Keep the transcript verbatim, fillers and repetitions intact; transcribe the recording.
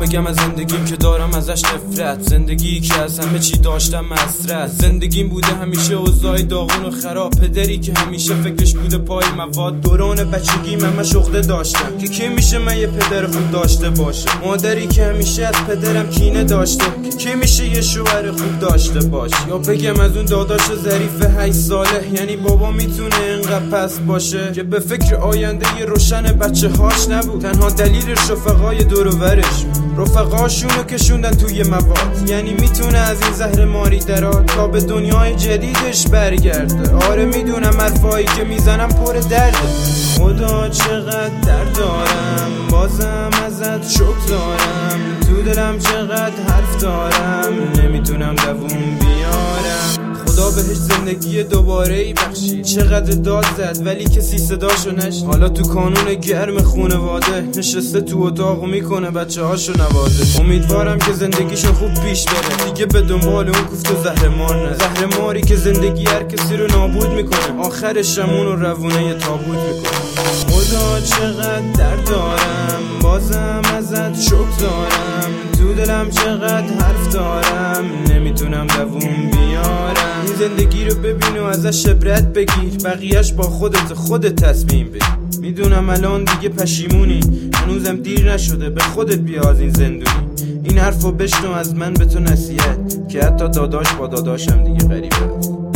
بگم از زندگیم که دارم ازش نفرت، زندگی که از همه چی داشتم مسرت. زندگیم بوده همیشه اوضاع داغون و خراب، پدری که همیشه فکرش بوده پای مواد. دوران بچگیم همه شغله داشتم که کی میشه من یه پدر خوب داشته باشه. مادری که همیشه از پدرم کینه داشته که کی میشه یه شوهر خوب داشته باشه. یا بگم از اون داداش ظریف هشت ساله، یعنی بابا میتونه اینقدر پس باشه که به فکر آینده ی روشن بچه هاش نبود. تنها دلیلش رفقای دور و برش، رفقاشونو کشوندن توی مواد. یعنی میتونه از این زهر ماری درات تا به دنیای جدیدش برگرده. آره میدونم حرفایی که میزنم پر درده. خدا چقدر درد دارم، بازم ازت شکر دارم. تو دلم چقدر حرف دارم، نمیتونم دووم بیارم. خدا بهش زندگی دوباره ای بخشید. چقدر داد زد ولی کسی صداشو نشنید. حالا تو کانون گرم خونواده نشسته تو اتاق و میکنه بچه هاشو نوازه. امیدوارم که زندگیشو خوب پیش بره، دیگه به دنبال اون کوفت و زهرمار نه. زهرماری که زندگی هر کسی رو نابود میکنه، آخرش همون رو روونه ی تابوت میکنه. خدا چقدر درد دارم، بازم ازت شکر دارم. تو دلم چقدر حرف دارم، نمیتونم دووم بیارم. این زندگی رو ببین و ازش عبرت بگیر، بقیهش با خودت خودت تصمیم بگیر. میدونم الان دیگه پشیمونی، هنوزم دیر نشده به خودت بیا از این زندونی. این حرفو بشنو از من به تو نصیحت، که حتی داداش با داداشم دیگه غریبه.